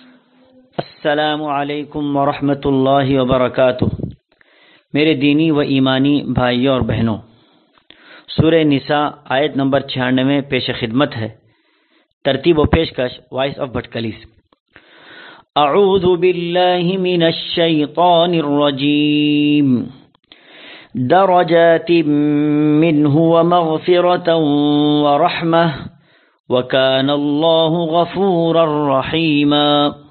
السلام علیکم ورحمۃ اللہ وبرکاتہ۔ میرے دینی و ایمانی بھائیوں اور بہنوں، سورہ نساء آیت نمبر 96 پیش خدمت ہے۔ ترتیب و پیشکش وائس آف بھٹکلیس۔ اعوذ باللہ من الشیطان الرجیم، درجات منہ ومغفرۃ ورحمہ وکان اللہ غفورا رحیما۔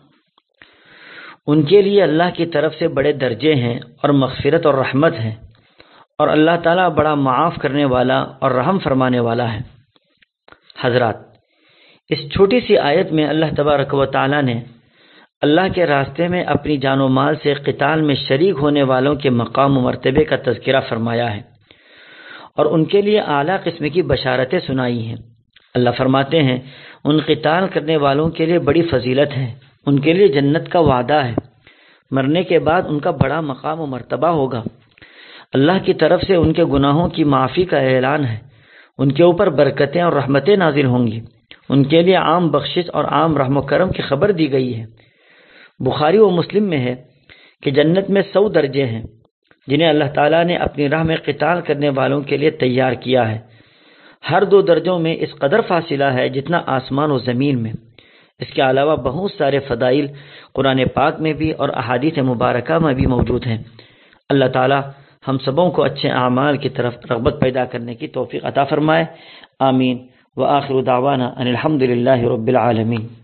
ان کے لیے اللہ کی طرف سے بڑے درجے ہیں اور مغفرت اور رحمت ہے، اور اللہ تعالیٰ بڑا معاف کرنے والا اور رحم فرمانے والا ہے۔ حضرات، اس چھوٹی سی آیت میں اللہ تبارک و تعالیٰ نے اللہ کے راستے میں اپنی جان و مال سے قتال میں شریک ہونے والوں کے مقام و مرتبے کا تذکرہ فرمایا ہے اور ان کے لیے اعلیٰ قسم کی بشارتیں سنائی ہیں۔ اللہ فرماتے ہیں ان قتال کرنے والوں کے لیے بڑی فضیلت ہے، ان کے لیے جنت کا وعدہ ہے، مرنے کے بعد ان کا بڑا مقام و مرتبہ ہوگا، اللہ کی طرف سے ان کے گناہوں کی معافی کا اعلان ہے، ان کے اوپر برکتیں اور رحمتیں نازل ہوں گی، ان کے لیے عام بخشش اور عام رحم و کرم کی خبر دی گئی ہے۔ بخاری و مسلم میں ہے کہ جنت میں 100 درجے ہیں جنہیں اللہ تعالیٰ نے اپنی راہ میں قتال کرنے والوں کے لیے تیار کیا ہے۔ ہر 2 درجوں میں اس قدر فاصلہ ہے جتنا آسمان و زمین میں۔ اس کے علاوہ بہت سارے فضائل قرآن پاک میں بھی اور احادیث مبارکہ میں بھی موجود ہیں۔ اللہ تعالیٰ ہم سبوں کو اچھے اعمال کی طرف رغبت پیدا کرنے کی توفیق عطا فرمائے۔ آمین۔ وآخر دعوانا ان الحمد للہ رب العالمین۔